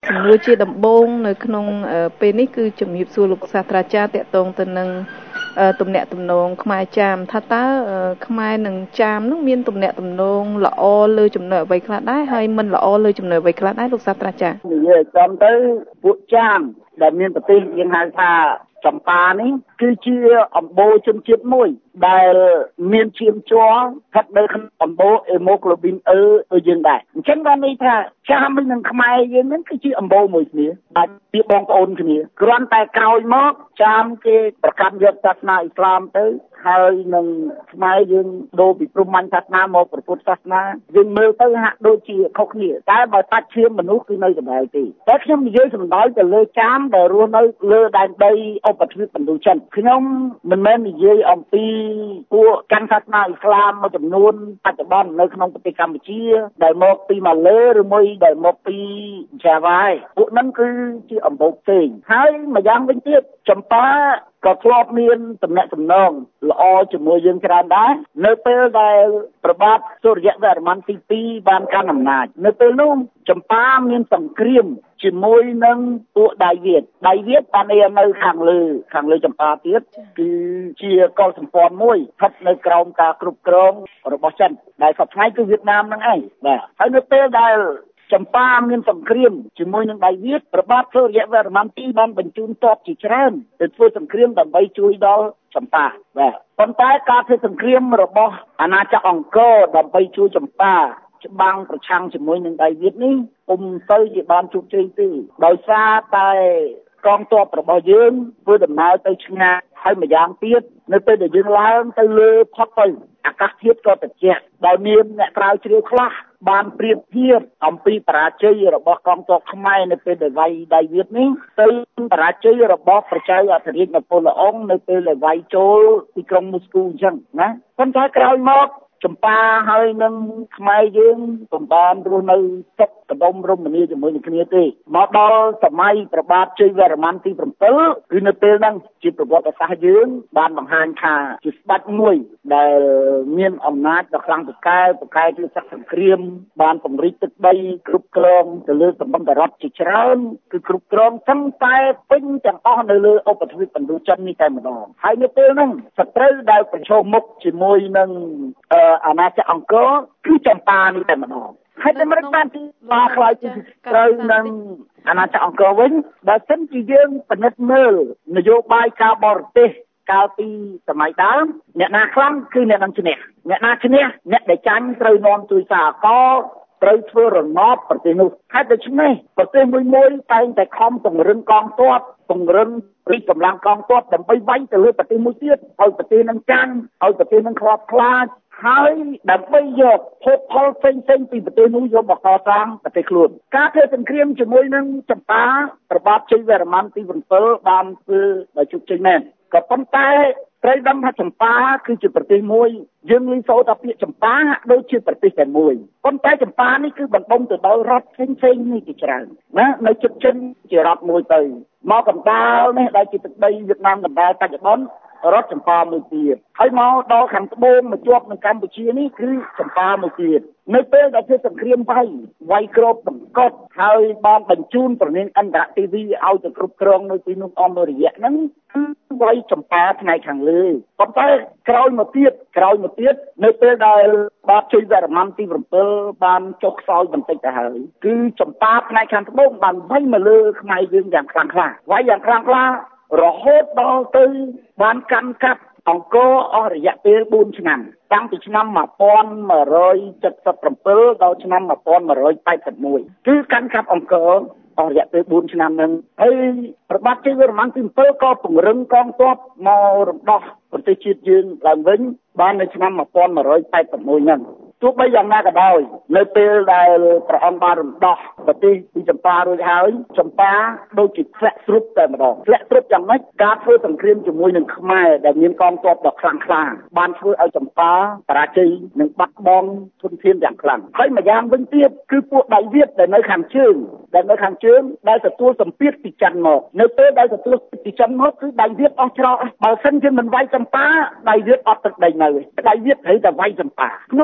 សំណួរជាដំបូងនៅក្នុងពេលនេះគឺជំរាបសួរលោកសាស្ត្រាចារ្យតាក់ទងទៅនឹងទំនាក់ទំនងខ្មែរចាមថាតើខ្មែរនិងចាមនោះមានទំនាក់ទំនងល្អលើចំណុចអ្វីខ្លះដែរហើយមិនល្អលើចំណុចអ្វីខ្លះដែរលោកសាស្ត្រាចារ្យនិយាយចំទៅពួកចាមដែលមានប្រទេសយើងហៅថាចម្ប៉ានេះគឺជាអំបូរជនជាតិមួយដែលមានឈាមជ័រស្ថិតនៅក្នុងអំបូរអេម៉ូក្លូប៊ីនអឺដូចយើងដែរអញ្ចឹងបានន័យថាចាមនិងខ្មែរយើងហ្នឹងគឺជាអំបូរមួយគ្នាអាចជាបងប្អូនគ្នាគ្រាន់តែក្រោយមកចាមគេប្រកាន់យកសាសនាអ៊ីស្លាមទៅហើយនឹងខ្មែរយើងដូរពីព្រហ្មញ្ញសាសនាមកព្រះពុទ្ធសាសនាយើងមើលទៅហាក់ដូចជាខុសគ្នាតែបើសាច់ឈាមមនុស្សគឺនៅដដែលទេតែខ្ញុំនិយាយសំដៅទៅលើចាមដែលរស់នៅលើដែនដីឧបទ្វីបឥណ្ឌូចិនខ្ញុំមិនមែននិយាយអំពីពួកកាន់សាសនាអ៊ីស្លាមមួយចំនួនបច្ចុប្បន្ននៅក្នុងប្រទេសកម្ពុជាដែលមកពីម៉ាឡេឬមួយដែលមកពីយ៉ាវ៉ាពួកហ្នឹងគឺជាអំបូរផ្សេងហើយម្យ៉ាងវិញទៀតចម្ប៉ាក៏ធ្លាប់មានទំនាក់ទំនងល្អជាមួយយើងច្រើនដែរនៅពេលដែលព្រះបាទសូរ្យវរ្ម័នទី2បានកាន់អំណាចនៅពេលនោះចម្ប៉ាមានសង្គ្រាមជាមួយនឹងពួកដៃវៀតបាននៅខាងលើចម្ប៉ាទៀតគឺជាកុលសម្ព័ន្ធមួយស្ថិតនៅក្រោមការគ្រប់គ្រងរបស់ចិនដែលសពថ្ងៃគឺវៀតណាមហ្នឹងឯងបាទហើយនៅពេលដែលចម្ប៉ាមានសង្គ្រាមជាមួយនឹងដៃវៀតព្រះបាទសូរ្យវរ្ម័នទីបានបញ្ជូនទ័ពជាច្រើនទៅធ្វើសង្គ្រាមដើម្បីជួយដល់ចម្ប៉ាបាទប៉ុន្តែការធ្វើសង្គ្រាមរបស់អាណាចក្រអង្គរដើម្បីជួយចម្ប៉ាច្បាំងប្រឆាំងជាមួយនឹងដៃវៀតនេះពុំទៅជាបានជោគជ័យទេដោយសារតែកងទ័ពរបស់យើងធ្វើដំណើរទៅឆ្ងាយហើយម្យ៉ាងទៀតនៅពេលដែលយើងឡើងទៅលើផុតទៅអាកាសធាតុក៏ត្រជាក់ដោយមានអ្នកស្រាវជ្រាវខ្លះបានប្រៀបធៀបអំពីបរាជ័យរបស់កងទ័ពខ្មែរនៅពេលដែលវាយដៃវៀតនេះទៅបរាជ័យរបស់ប្រជាអធិរាជណាប៉ូឡេអុងនៅពេលដែលវាយចូលទីក្រុងមូស្គូអញ្ចឹងណាប៉ុន្តែក្រោយមកចម្ប៉ាហើយនឹងខ្មែរយើងពុំបានរស់នៅសុខដុមរមនាជាមួយនឹងគ្នាទេមកដល់សម័យព្រះបាទជ័យវរ្ម័នទី7គឺនៅពេលហ្នឹងជាប្រវត្តិសាស្ត្រយើងបានបង្ហាញថាជាស្ដេចមួយដែលមានអំណាចដ៏ខ្លាំងពូកែជាសង្គ្រាមបានពង្រីកទឹកដីគ្រប់គ្រងទៅលើសម្បត្តិរដ្ឋជាច្រើនគឺគ្រប់គ្រងទាំងតែពេញទាំងអស់នៅលើឧបទ្វីបឥណ្ឌូចិននេះតែម្ដងហើយនៅពេលហ្នឹងសត្រូវដែលប្រឈមមុខជាមួយនឹងអាណាចក្រអង្គរគឺចម្ប៉ានេះតែម្ដងហើយតែមិនបានទីបានខ្លាយជាត្រូវនឹងអាណាចក្រអង្គរវិញបើសិនជាយើងពិនិត្យមើលនយោបាយការបរទេសកាលពីសម័យដើមអ្នកណាខ្លាំងគឺអ្នកនឹងឈ្នះអ្នកណាឈ្នះអ្នកដែលចាញ់ត្រូវនាំជួយសារកត្រូវធ្វើរណបប្រទេសនោះហើយដូច្នេះប្រទេសមួយតែងតែខំពង្រឹងកងទ័ពពង្រឹងរីកកម្លាំងកងទ័ពដើម្បីវាយទៅលើប្រទេសមួយទៀតឲ្យប្រទេសនឹងចាញ់ឲ្យប្រទេសនឹងខ្វាប់ខ្លាចហើយដើម្បីយកភោគផលផ្សេងពីប្រទេសនោះយកមកកសាងប្រទេសខ្លួនការធ្វើសង្គ្រាមជាមួយនឹងចម្ប៉ាព្រះបាទជ័យវរ្ម័នទី7បានធ្វើដោយជោគជ័យមែនក៏ប៉ុន្តែត្រូវដឹងថាចម្ប៉ាគឺជាប្រទេសមួយយើងឮសូរថាពាក្យចម្ប៉ាដូចជាប្រទេសតែមួយប៉ុន្តែចម្ប៉ានេះគឺបណ្ដុំទៅដោយរដ្ឋផ្សេងនេះជាច្រើនណានៅជិតចិនជារដ្ឋមួយទៅមកកណ្ដាលនេះដែលជាទឹកដីវៀតណាមកណ្ដាលបច្ចុប្បន្នរដ្ឋចម្ប៉ាមួយទៀតហើយមកដល់ខាងត្បូងមកជាប់នឹងកម្ពុជានេះគឺចម្ប៉ាមួយទៀតនៅពេលដែលធ្វើសង្គ្រាមវាយគ្របបង្កត់ហើយបានបញ្ជូនប្រនាងឥន្ទ្រទេវីឲ្យទៅគ្រប់គ្រងនៅទីនោះអមរយៈហ្នឹងគឺវាយចម្ប៉ាផ្នែកខាងលើប៉ុន្តែក្រោយមកទៀតនៅពេលដែលបាទជ័យវរ្ម័នទី7បានចុះខ្សោយបន្តិចទៅហើយគឺចម្ប៉ាផ្នែកខាងត្បូងបានវាយមកលើខ្មែរយើងយ៉ាងខ្លាំងក្លាវាយយ៉ាងខ្លាំងក្លារហូតដល់ទៅបានកាន់កាប់អង្គរអស់រយៈពេល4ឆ្នាំតាំងពីឆ្នាំ1177ដល់ឆ្នាំ1181គឺកាន់កាប់អង្គរអស់រយៈពេល4ឆ្នាំហ្នឹងហើយព្រះបាទជ័យវរ្ម័នទី7ក៏ពង្រឹងកងទ័ពមករំដោះប្រទេសជាតិយើងឡើងវិញបាននៅឆ្នាំ1181ហ្នឹងទោះបីយ៉ាងណាក៏ដោយនៅពេលដែលព្រះអង្គបានរំដោះប្រទេសពីចម្ប៉ារួចហើយចម្ប៉ាដូចជាធ្លាក់ស្រុបតែម្ដងធ្លាក់ស្រុបយ៉ាងម៉េចការធ្វើសង្គ្រាមជាមួយនឹងខ្មែរដែលមានកងទ័ពដ៏ខ្លាំងក្លាបានធ្វើឲ្យចម្ប៉ាបរាជ័យនិងបាត់បង់ធនធានយ៉ាងខ្លាំងហើយម្យ៉ាងវិញទៀតគឺពួកដៃវៀតដែលនៅខាងជើងដែលទទួលសម្ពាធពីចិនមកនៅពេលដែលទទួលពីចិនមកគឺដៃវៀតអស់ច្រកបើសិនជាមិនវាយចម្ប៉ាដៃវៀតអត់ទឹកដីនៅដៃវៀតត្រូវតែវាយចម្ប៉ាក្នុងរយៈពេល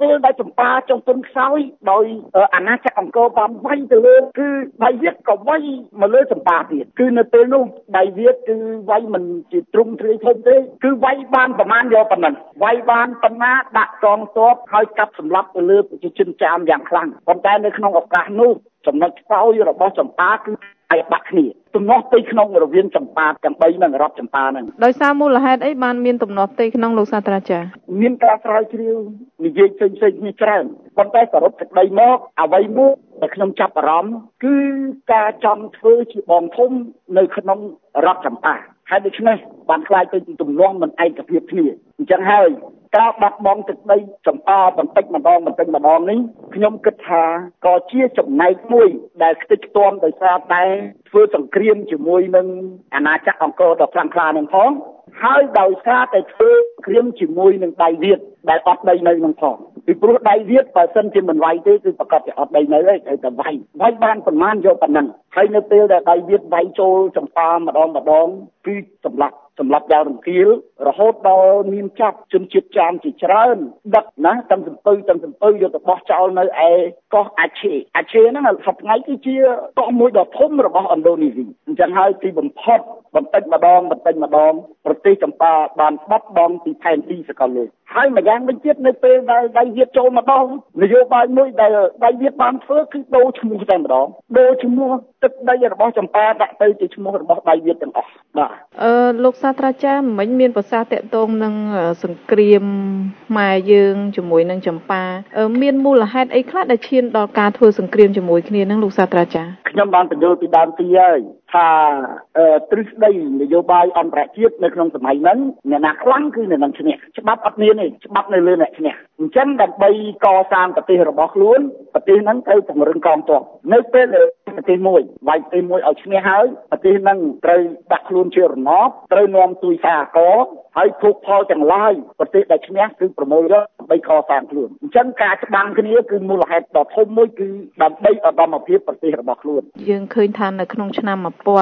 ពេលដែលចម្ប៉ាចុងទុនខ្សោយដោយអាណាចក្រអង្គរបានវាយទៅលើគឺដៃវៀតក៏វាយមកលើចម្ប៉ាទៀតគឺនៅពេលនោះដៃវៀតគឺវាយមិនជាទ្រង់ទ្រាយធំទេគឺវាយបានប្រមាណយកប៉ុណ្ណឹងវាយបានប៉ុណ្ណាដាក់កងទ័ពហើយកាប់សម្លាប់ទៅលើប្រជាជនចាមយ៉ាងខ្លាំងប៉ុន្តែនៅក្នុងឱកាសនោះចំណុចខ្សោយរបស់ចម្ប៉ាគឺឯបាក់គ្នាទំនាស់ផ្ទៃក្នុងរវាងចម្ប៉ាទាំង3នឹងរដ្ឋចម្ប៉ានឹងដោយសារមូលហេតុអីបានមានទំនាស់ផ្ទៃក្នុងលោកសាស្ត្រាចារ្យមានការស្រាវជ្រាវនិយាយផ្សេងៗគ្នាច្រើនប៉ុន្តែសរុបសេចក្តីមកអ្វីមួយដែលខ្ញុំចាប់អារម្មណ៍គឺការចង់ធ្វើជាបងធំនៅក្នុងរដ្ឋចម្ប៉ាហើយដូច្នេះបានខ្លាយទៅជាទំនាស់មិនឯកភាពគ្នាអញ្ចឹងហើយការបាត់បង់ទឹកដីចម្ប៉ាបន្តិចម្ដងនេះខ្ញុំគិតថាក៏ជាចំណែកមួយដែលខ្ទេចខ្ទាំដោយសារតែធ្វើសង្គ្រាមជាមួយនឹងអាណាចក្រអង្គរដ៏ខ្លាំងក្លានឹងផងហើយដោយសារតែធ្វើសង្គ្រាមជាមួយនឹងដៃវៀតដែលអត់ដីនៅនឹងផងពីព្រោះដៃវៀតបើសិនជាមិនវាយទេគឺប្រកាសជាអត់ដីនៅហើយត្រូវតែវាយបានប្រមាណយកប៉ុណ្ណឹងហើយនៅពេលដែលដៃវៀតវាយចូលចម្ប៉ាម្ដងគឺសម្លាប់យ៉ាងរង្គាលរហូតដល់មានចាប់ជនជាតិចាមជាច្រើនដឹកណាទាំងសំពៅយកទៅបោះចោលនៅឯកោះអាឆេហ្នឹងសប្តាហ៍ថ្ងៃគឺជាកោះមួយដ៏ធំរបស់ឥណ្ឌូនេស៊ីអញ្ចឹងហើយទីបំផុតបន្តិចម្ដងប្រទេសចម្ប៉ាបានបាត់បង់ពីផែនទីសកលលោកហើយម្យ៉ាងវិញទៀតនៅពេលដែលដៃវៀតចូលម្ដងនយោបាយមួយដែលដៃវៀតបានធ្វើគឺដូរឈ្មោះតែម្ដងដូរឈ្មោះទឹកដីរបស់ចម្ប៉ាដាក់ទៅជាឈ្មោះរបស់ដៃវៀតទាំងអស់បាទលោកសាស្ត្រាចារ្យមិញមានប្រសាសន៍តាក់ទងនឹងសង្គ្រាមខ្មែរយើងជាមួយនឹងចម្ប៉ាមានមូលហេតុអីខ្លះដែលឈានដល់ការធ្វើសង្គ្រាមជាមួយគ្នានឹងលោកសាស្ត្រាចារ្យខ្ញុំបានបញ្យល់ពីដើមទីហើយថាទ្រឹស្ដីនយោបាយអន្តរជាតិនៅក្នុងសម័យហ្នឹងអ្នកណាខ្លាំងគឺអ្នកនឹងឈ្នះច្បាប់អត់មានទេច្បាប់នៅលើអ្នកឈ្នះអញ្ចឹងដើម្បីកសាងប្រទេសរបស់ខ្លួនប្រទេសហ្នឹងត្រូវពង្រឹងកងទ័ពនៅពេលប្រទេសមួយវាយប្រទេសមួយឲ្យឈ្នះហើយប្រទេសហ្នឹងត្រូវដាក់ខ្លួនជារណបត្រូវនាំទួយសារករហើយភោគផលទាំងឡាយប្រទេសដែលឈ្នះគឺប្រមូលយកដើម្បីកសាងខ្លួនអញ្ចឹងការច្បាំងគ្នាគឺមូលហេតុដ៏ធំមួយគឺដើម្បីឧត្តមភាពប្រទេសរបស់ខ្លួនយើងឃើញថានៅក្នុងឆ្នាំ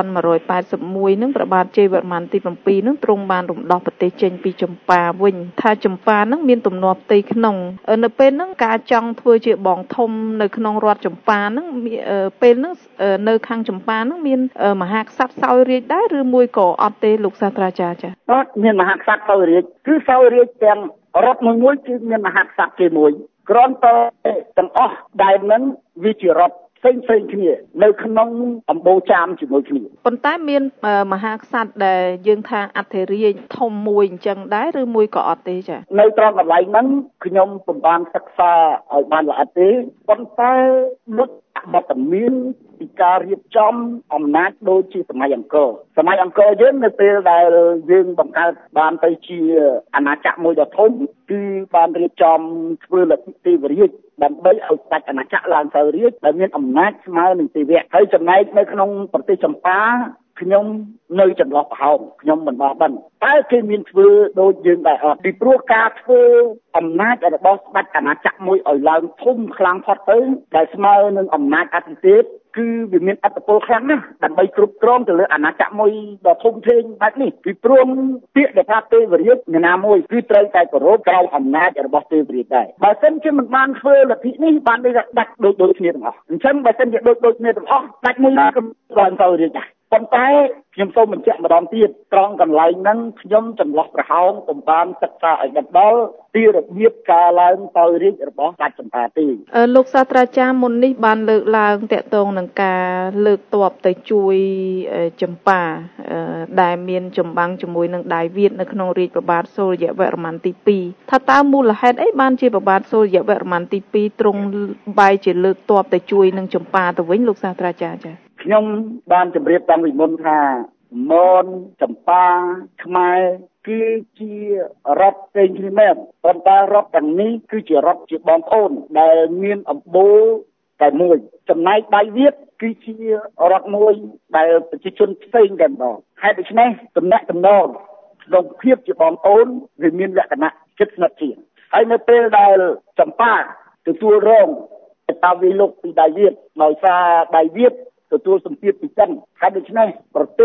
1181នឹងព្រះបាទជ័យវរ្ម័នទី7នឹងទ្រង់បានរំដោះប្រទេសចេញពីចម្ប៉ាវិញថាចម្ប៉ានឹងមានទំនាស់ផ្ទៃក្នុងនៅពេលហ្នឹងការចង់ធ្វើជាបងធំនៅក្នុងរដ្ឋចម្ប៉ាហ្នឹងពេលហ្នឹងនៅខាងចម្ប៉ាហ្នឹងមានមហាក្សត្រសោយរាជដែរឬមួយក៏អត់ទេលោកសាស្ត្រាចារ្យចា៎អត់មានមហាក្សត្រសោយរាជគឺសោយរាជទាំងរដ្ឋមួយគឺមានមហាក្សត្រជាមួយគ្រាន់តែទាំងអស់ដែលហ្នឹងវាជារដ្ឋផ្សេងគ្នានៅក្នុងអំបូរចាមជាមួយគ្នាប៉ុន្តែមានមហាក្សត្រដែលយើងថាអធិរាជធំមួយអញ្ចឹងដែរឬមួយក៏អត់ទេចា៎នៅត្រង់កន្លែងហ្នឹងខ្ញុំពុំបានសិក្សាឲ្យបានល្អិតទេប៉ុន្តែដូចបទមានពីការរៀបចំអំណាចដូចជាសម័យអង្គរយើងនៅពេលដែលយើងបង្កើតបានទៅជាអាណាចក្រមួយដ៏ធំគឺបានរៀបចំធ្វើលទ្ធិទេវរាជដើម្បីឲ្យស្ដេចអាណាចក្រឡើងទៅរាជដែលមានអំណាចស្មើនឹងទេវៈហើយចំណែកនៅក្នុងប្រទេសចម្ប៉ាខ្ញុំនៅចន្លោះប្រហោងខ្ញុំមិនបានដឹងតែគេមានធ្វើដូចយើងដែរអត់ពីព្រោះការធ្វើអំណាចរបស់ស្ដេចអាណាចក្រមួយឲ្យឡើងធំខ្លាំងផុតទៅដែលស្មើនឹងអំណាចអាទិទេពគឺវាមានឥទ្ធិពលខ្លាំងណាស់ដើម្បីគ្រប់គ្រងទៅលើអាណាចក្រមួយដ៏ធំធេងបែបនេះពីព្រោះពាក្យដែលថាទេវរាជណាមួយគឺត្រូវតែគោរពក្រោមអំណាចរបស់ទេវរាជដែរបើមិនជាមិនបានធ្វើលទ្ធិនេះបានដូចដាច់ដូចគ្នាទាំងអស់អញ្ចឹងបើមិនជាដូចគ្នាទាំងអស់ដាច់មួយក៏បានទៅរាជដែរប៉ុន្តែខ្ញុំសូមបញ្ជាក់ម្ដងទៀតត្រង់កន្លែងហ្នឹងខ្ញុំចន្លោះប្រហោងពុំបានសិក្សាឲ្យដល់ពីរបៀបការឡើងទៅរាជរបស់ស្ដេចចម្ប៉ាទេលោកសាស្ត្រាចារ្យមុននេះបានលើកឡើងតាក់ទងនឹងការលើកទ័ពទៅជួយចម្ប៉ាដែលមានចម្បាំងជាមួយនឹងដៃវៀតនៅក្នុងរាជព្រះបាទសូរ្យវរ្ម័នទី2ថាតើមូលហេតុអីបានជាព្រះបាទសូរ្យវរ្ម័នទី2ទ្រង់បែរជាលើកទ័ពទៅជួយនឹងចម្ប៉ាទៅវិញលោកសាស្ត្រាចារ្យចា៎ខ្ញុំបានជម្រាបតាំងពីមុនថាមនចម្ប៉ាខ្មែរគឺជារដ្ឋផ្សេងគ្នាមែនប៉ុន្តែរដ្ឋទាំងនេះគឺជារដ្ឋជាបងប្អូនដែលមានអំបូរតែមួយចំណែកដៃវៀតគឺជារដ្ឋមួយដែលប្រជាជនផ្សេងតែម្ដងហេតុដូច្នេះទំនាក់ទំនងក្នុងភាពជាបងប្អូនវាមានលក្ខណៈជិតស្និទ្ធជាងហើយនៅពេលដែលចម្ប៉ាទទួលរងតាវិលុកពីដៃវៀតដោយសារដៃវៀតទទួលសម្ពាធពីចិនហើយដូច្នេះប្រទេស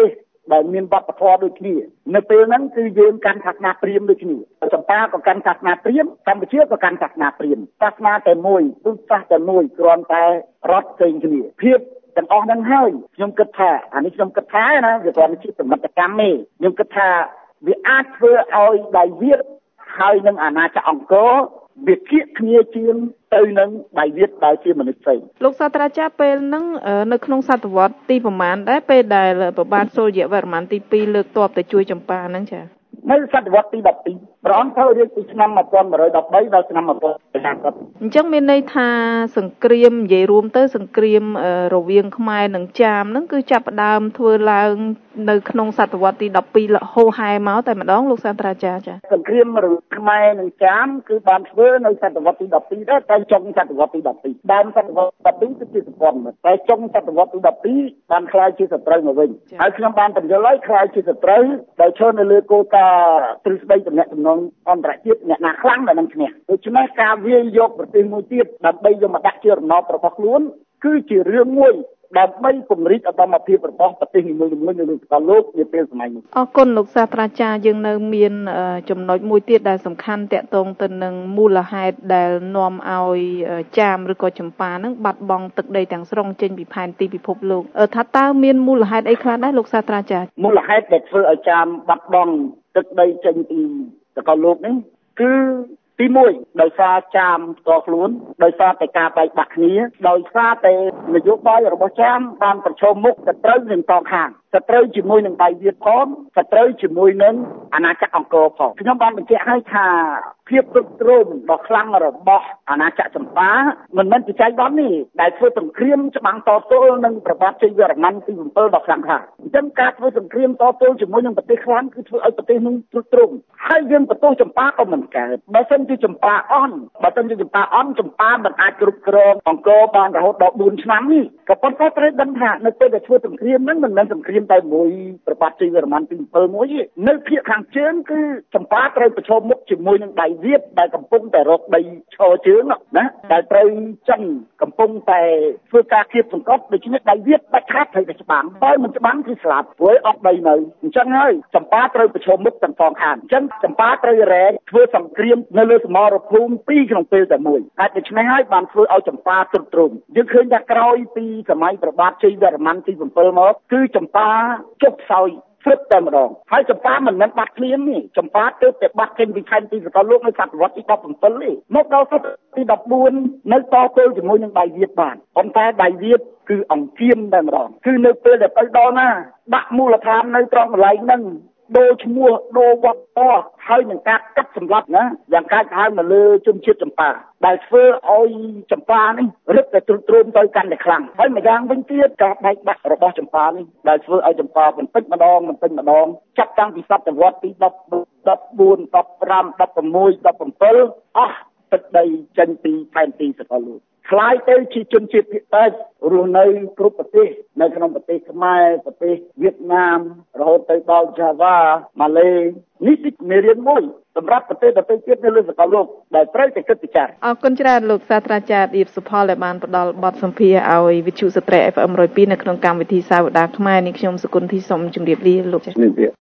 ដែលមានវប្បធម៌ដូចគ្នានៅពេលហ្នឹងគឺយើងកាន់សាសនាព្រាហ្មណ៍ដូចគ្នាចម្ប៉ាក៏កាន់សាសនាព្រាហ្មណ៍កម្ពុជាក៏កាន់សាសនាព្រាហ្មណ៍សាសនាតែមួយពុទ្ធសាសនាតែមួយគ្រាន់តែរដ្ឋផ្សេងគ្នាភាពទាំងអស់ហ្នឹងហើយខ្ញុំគិតថាអានេះខ្ញុំគិតថាណាវាគ្រាន់តែជាសមិទ្ធកម្មទេខ្ញុំគិតថាវាអាចធ្វើឲ្យដៃវៀតហើយនឹងអាណាចក្រអង្គរវាគៀកគ្នាជាងទៅនឹងដៃវៀតដែលជាមនុស្សផ្សេងលោកសាស្ត្រាចារ្យពេលហ្នឹងនៅក្នុងសតវត្សទីប្រមាណដែរពេលដែលប្របាទសូរ្យវរ្ម័នទី2លើកទ័ពទៅជួយចម្ប៉ាហ្នឹងចានៅសតវត្សទី12ព្រះអង្គធ្វើរៀបពីឆ្នាំ1113ដល់ឆ្នាំ1150 អញ្ចឹងមានន័យថាសង្គ្រាមនិយាយរួមទៅសង្គ្រាមរវាងខ្មែរនិងចាមហ្នឹងគឺចាប់ផ្ដើមធ្វើឡើងនៅក្នុងសតវត្សទី12ហូរហែមកតែម្ដងលោកសាស្ត្រាចារ្យចាសង្គ្រាមរវាងខ្មែរនិងចាមគឺបានធ្វើនៅសតវត្សទី12ដែរតែចុងសតវត្សទី12ដើមសតវត្សទី12គឺជាសម្ព័ន្ធតែចុងសតវត្សទី12បានក្លាយជាសត្រូវមកវិញហើយខ្ញុំបានបញ្យល់ឲ្យក្លាយជាសត្រូវដោយឈរនៅលើគោលការណ៍ទ្រឹស្ដីទំនាក់ទំនងអន្តរជាតិអ្នកណាខ្លាំងដែលនឹងឈ្នះដូច្នេះការវាយយកប្រទេសមួយទៀតដើម្បីយកមកដាក់ជារណបរបស់ខ្លួនគឺជារឿងមួយដើម្បីពង្រីកឧត្តមភាពរបស់ប្រទេសនីមួយៗនៅលើសកលលោកនាពេលសម័យនេះអរគុណលោកសាស្ត្រាចារ្យយើងនៅមានចំណុចមួយទៀតដែលសំខាន់តាក់ទងទៅនឹងមូលហេតុដែលនាំឲ្យចាមឬក៏ចម្ប៉ានឹងបាត់បង់ទឹកដីទាំងស្រុងចេញពីផែនទីពិភពលោកថាតើមានមូលហេតុអីខ្លះដែរលោកសាស្ត្រាចារ្យមូលហេតុដែលធ្វើឲ្យចាមបាត់បង់ទឹកដីចេញពីសកលលោកនេះគឺទី1ដោយសារចាមផ្ទាល់ខ្លួនដោយសារតែការបែកបាក់គ្នាដោយសារតែនយោបាយរបស់ចាមបានប្រឈមមុខទៅត្រូវនឹងតងខាងសត្រូវជាមួយនឹងដៃវៀតផងសត្រូវជាមួយនឹងអាណាចក្រអង្គរផងខ្ញុំបានបញ្ជាក់ឲ្យថាភាពទ្រុឌទ្រោមដ៏ខ្លាំងរបស់អាណាចក្រចម្ប៉ាមិនមែនជាចៃដន្យនេះដែលធ្វើសង្គ្រាមច្បាំងតទល់នឹងព្រះបាទជ័យវរ្ម័នទី7ដ៏ខ្លាំងក្លាអញ្ចឹងការធ្វើសង្គ្រាមតទល់ជាមួយនឹងប្រទេសខ្លាំងគឺធ្វើឲ្យប្រទេសនោះទ្រុឌទ្រោមហើយយើងបន្ទោសចម្ប៉ាក៏មិនកើតបើមិនជាចម្ប៉ាអន់បើមិនជាចម្ប៉ាអន់ចម្ប៉ាមិនអាចគ្រប់គ្រងអង្គរបានរហូតដល់4ឆ្នាំនេះក៏ប៉ុន្តែត្រូវដឹងថានៅពេលដែលធ្វើសង្គ្រាមហ្នឹងមិនមែនសង្គ្រាមតែមួយព្រះបាទជ័យវរ្ម័នទី7មួយទេនៅភាគខាងជើងគឺចម្ប៉ាត្រូវប្រឈមមុខជាមួយនឹងដៃវៀតដែលកំពុងតែរកដីឈរជើងណាដែលត្រូវចិនកំពុងតែធ្វើការគៀបសង្កត់ដូច្នេះដៃវៀតបាច់ខាតត្រូវតែច្បាំងបើមិនច្បាំងគឺស្លាប់ព្រោះអត់ដីនៅអញ្ចឹងហើយចម្ប៉ាត្រូវប្រឈមមុខទាំងសងខាងអញ្ចឹងចម្ប៉ាត្រូវរែងធ្វើសង្គ្រាមនៅលើសមរភូមិពីរក្នុងពេលតែមួយហើយដូច្នេះហើយបានធ្វើឲ្យចម្ប៉ាទ្រុឌទ្រោមយើងឃើញថាក្រោយពីសម័យព្រះបាទជ័យវរ្ម័នទី7មកគឺចម្ប៉ាចុះខ្សោយព្រឹកតែម្ដងហើយចម្ប៉ាមិនមែនបាត់ភ្លាមទេចម្ប៉ាទើបតែបាត់ចេញពីផែនទីសកលលោកនៅសតវត្សទី17ទេមកដល់សតវត្សទី14នៅតទល់ជាមួយនឹងដៃវៀតបានប៉ុន្តែដៃវៀតគឺអង្គាមតែម្ដងគឺនៅពេលដែលទៅដល់ណាដាក់មូលដ្ឋាននៅត្រង់កន្លែងហ្នឹងដូរឈ្មោះដូរវត្តតហើយនឹងការកាត់សម្លាប់ណាយ៉ាងកាចហៅមកលើជនជាតិចម្ប៉ាដែលធ្វើឲ្យចម្ប៉ានេះរឹតតែទ្រុឌទ្រោមទៅកាន់តែខ្លាំងហើយម្យ៉ាងវិញទៀតការបែកបាក់របស់ចម្ប៉ានេះដែលធ្វើឲ្យចម្ប៉ាបន្តិចម្ដងចាប់តាំងពីសតវត្សទី10 14 15 16 17អស់ទឹកដីចេញពីផែនទីសកលលោកคล้ายទៅជាជនជាតិភាគតិចរស់នៅគ្រប់ប្រទេសនៅក្នុងប្រទេសខ្មែរប្រទេសវៀតណាមរហូតទៅដល់ចាវ៉ាម៉ាឡេនេះជាមេរៀនមួយសម្រាប់ប្រទេសដទៃទៀតនៅលើសកលលោកដែលត្រូវតែគិតពិចារណាអរគុណច្រើនលោកសាស្ត្រាចារ្យឌីបសុផលដែលបានផ្ដល់បទសម្ភាសន៍ឲ្យវិទ្យុស្ត្រី FM 102នៅក្នុងកម្មវិធីសាវតាខ្មែរនេះខ្ញុំសុគន្ធធីសូមជម្រាបលាលោក